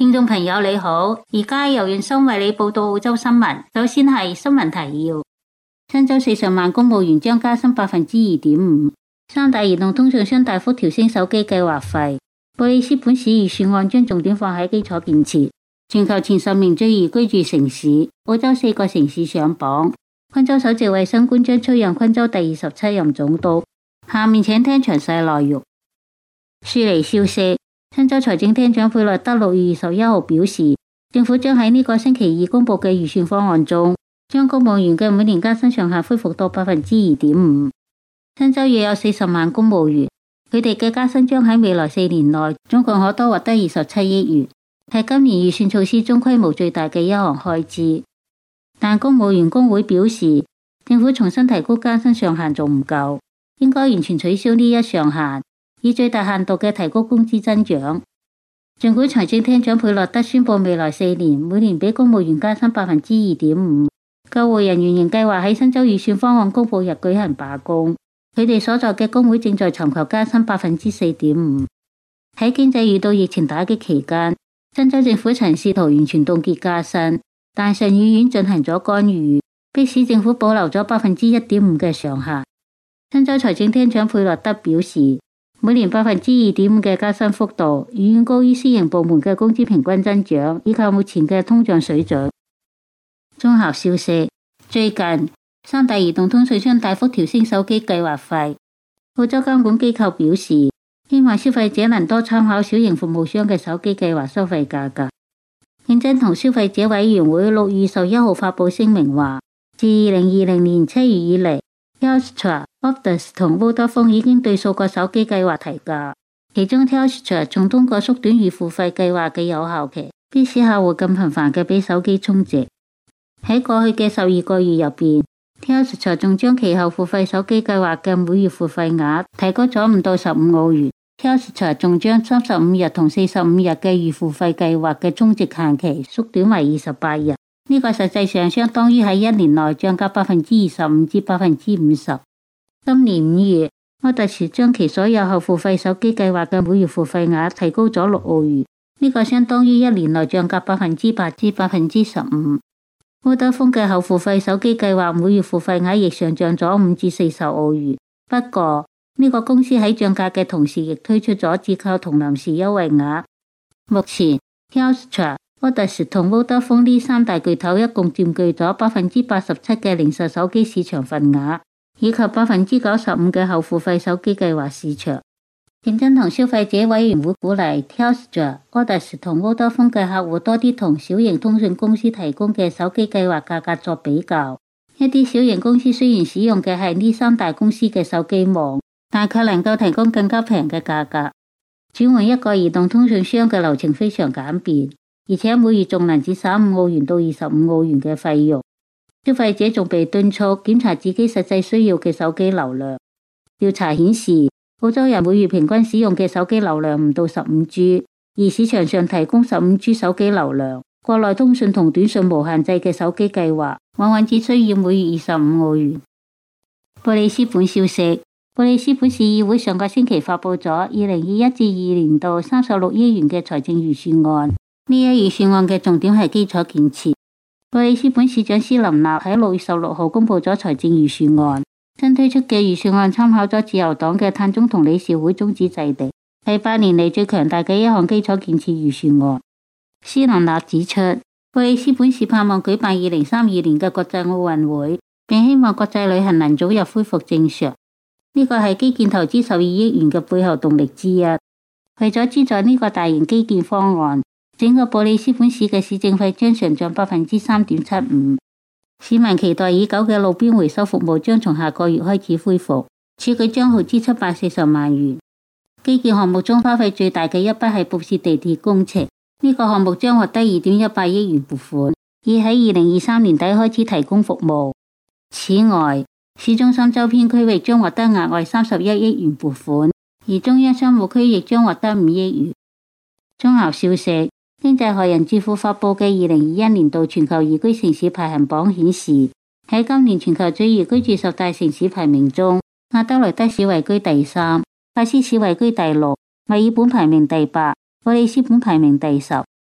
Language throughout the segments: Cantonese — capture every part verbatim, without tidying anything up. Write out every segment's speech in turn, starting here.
聽眾朋友你好，而家由袁生為你報道澳洲新聞。首先係新聞提要：新州四十萬公務員將加薪百分之二點五。三大移動通訊商大幅調升手機計劃費。布里斯本市預算案將重點放喺基礎建設。全球前十名最宜居住城市，澳洲四個城市上榜。昆州首席衛生官將出任昆州第二十七任總督。下面請聽詳細內容。舒尼消息：新州財政廳長佩洛德六月二十一號表示，政府將喺呢個星期二公布嘅預算方案中，將公務員嘅每年加薪上限恢復到百分之二點五。新州約有四十萬公務員，佢哋嘅加薪將喺未來四年內總共可多獲得二十七億元，係今年預算措施中規模最大嘅一項開支。但公務員工會表示，政府重新提高加薪上限仲唔夠，應該完全取消呢一上限，以最大限度嘅提高工資增長。儘管財政廳長佩洛德宣布未來四年每年俾公務員加薪百分之二點五，救護人員仍計劃喺新州預算方案公佈日舉行罷工。佢哋所在嘅工會正在尋求加薪百分之四點五。喺經濟遇到疫情打擊期間，新州政府曾試圖完全凍結加薪，但上議院進行咗干預，迫使政府保留咗百分之一點五嘅上限。新州財政廳長佩洛德表示，每年百分之二點五嘅加薪幅度遠遠高於私營部門嘅工資平均增長，以及目前嘅通脹水準。綜合消息：最近三大移動通訊商大幅調升手機計劃費。澳洲監管機構表示，希望消費者能多參考小型服務商嘅手機計劃收費價格。競爭同消費者委員會六月十一號發佈聲明話，自二零二零年七月以嚟， Telstra、Optus 同 Vodafone 已經對數個手機計劃提價，其中 Telstra 仲通過縮短預付費計劃嘅有效期，迫使客戶更頻繁嘅俾手機充值。喺過去嘅十二個月入邊，Telstra 仲將其後付費手機計劃嘅每月付費額提高咗五到十五澳元。Telstra 仲將三十五日同四十五日嘅預付費計劃嘅終值限期縮短為二十八日。呢、這個實際上相當於喺一年內漲價百分之二十五至百分之五十。今年五月，柯特殊將其所有後付費手機計劃嘅每月付費額提高咗六澳元。呢、這個相當於一年內漲價百分之八至百分之十五。沃德豐嘅後付費手機計劃每月付費額亦上漲咗五至四十澳元。不過呢、這個公司喺漲價嘅同時，亦推出咗折扣同臨時優惠額。目前 Telstra、沃特殊同沃德豐呢三大巨頭一共佔據咗百分之八十七嘅零售手機市場份額，以及百分之九十五嘅後付費手機計劃市場。競爭同消費者委員會鼓勵 Telstra、沃特殊同沃德豐嘅客戶多啲同小型通訊公司提供嘅手機計劃價格作比較。一啲小型公司雖然使用嘅係呢三大公司嘅手機網，但卻能夠提供更加平嘅價格。轉換一個移動通訊商嘅流程非常簡便，而且每月仲能節省五澳元到二十五澳元嘅費用。消費者仲被敦促檢查自己實際需要嘅手機流量。調查顯示，澳洲人每月平均使用嘅手機流量唔到十五 G， 而市場上提供十五 G 手機流量、國內通訊同短信無限制嘅手機計劃，往往只需要每月二十五澳元。布里斯本消息：布里斯本市議會上個星期發布咗二零二一至二年度三十六億元嘅財政預算案。呢一預算案嘅重點係基礎建設。布里斯本市長斯林納喺六月十六號公布咗財政預算案。新推出嘅預算案參考咗自由黨嘅碳中同理事會宗旨制定，係八年嚟最強大嘅一項基礎建設預算案。斯林納指出，布里斯本市盼望舉辦二零三二年嘅國際奧運會，並希望國際旅行能早日恢復正常。呢個係基建投資十二億元嘅背後動力之一。為咗資助呢個大型基建方案，整個布里斯本市嘅市政費將上漲百分之三點七五。市民期待已久嘅路邊回收服務將從下個月開始恢復，此舉將耗資七百四十萬元。基建項目中花費最大嘅一筆係布市地鐵工程，呢、這個項目將獲得二點一八億元撥款，已喺二零二三年底開始提供服務。此外，市中心周邊區域將獲得額外三十一億元撥款，而中央商務區亦將獲得五億元。綜合消息：經濟學人智庫發佈嘅二零二一年度全球宜居城市排行榜顯示，喺今年全球最宜居住十大城市排名中，阿德萊德市位居第三，帕斯市位居第六，墨爾本排名第八，布里斯本排名第十。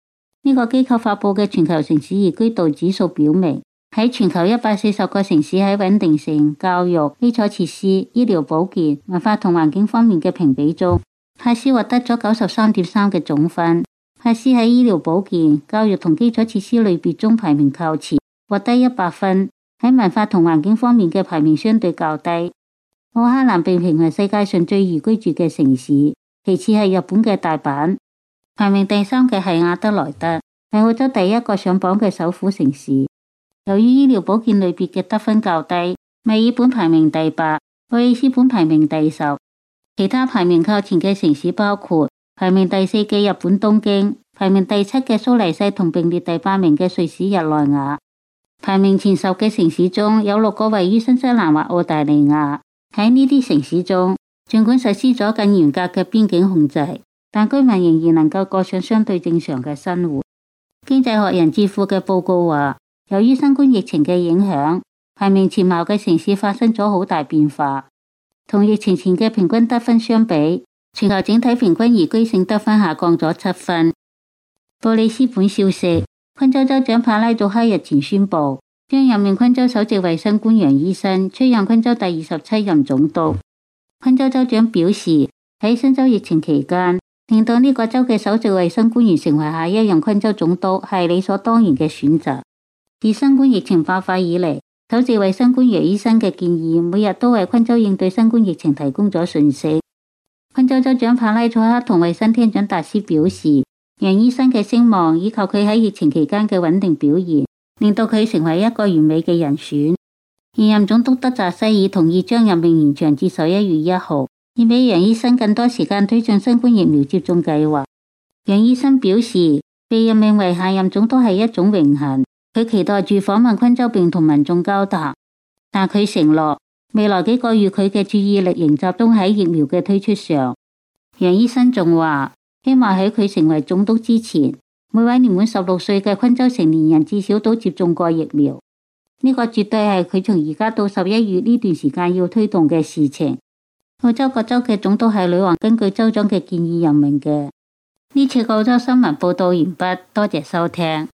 呢個機構發佈嘅全球城市宜居度指數表明，喺全球一百四十個城市喺穩定性、教育、基礎設施、醫療保健、文化同環境方面嘅評比中，柏斯獲得咗九十三點三嘅總分。柏斯喺醫療保健、教育同基礎設施類別中排名靠前，獲得一百分。喺文化同環境方面嘅排名相對較低。奧克蘭被評為世界上最宜居住嘅城市，其次係日本嘅大阪。排名第三嘅係亞德萊德，係澳洲第一個上榜嘅首府城市。由於醫療保健類別嘅得分較低，墨爾本排名第八，布里斯本排名第十。其他排名靠前嘅城市包括排名第四嘅日本東京，排名第七嘅蘇黎世同並列第八名嘅瑞士日內瓦。排名前十嘅城市中有六個位於新西蘭或澳大利亞。喺呢啲城市中，儘管實施咗更嚴格嘅邊境控制，但居民仍然能夠過上相對正常嘅生活。經濟學人智庫嘅報告話，由於新冠疫情嘅影響，排名前茅嘅城市發生咗好大變化。同疫情前嘅平均得分相比，全球整體平均宜居性得分下降咗七分。布里斯本消息，昆州州長帕拉祖克日前宣布，將任命昆州首席衛生官楊醫生出任昆州第二十七任總督。昆州州長表示，喺新州疫情期間，令到呢個州嘅首席衛生官員成為下一任昆州總督係理所當然嘅選擇。自新冠疫情爆發以嚟，首席衛生官楊醫生嘅建議每日都為昆州應對新冠疫情提供咗訊息。昆州州長帕拉祖克同衛生廳長達斯表示，楊醫生嘅聲望以及佢喺疫情期間嘅穩定表現，令到佢成為一個完美嘅人選。現任總督德扎西爾同意將任命延長至十一月一號，以俾楊醫生更多時間推進新冠疫苗接種計劃。楊醫生表示，被任命為下任總督係一種榮幸，佢期待住訪問昆州並同民眾交談，但佢承諾未來幾個月佢嘅注意力仍集中喺疫苗嘅推出上。楊醫生仲話，希望喺佢成為總督之前，每位年滿十六歲嘅昆州成年人至少都接種過疫苗。呢個絕對係佢從而家到十一月呢段時間要推動嘅事情。澳洲各州嘅總督係女王根據州長嘅建議任命嘅。呢次澳洲新聞報道完畢，多謝收聽。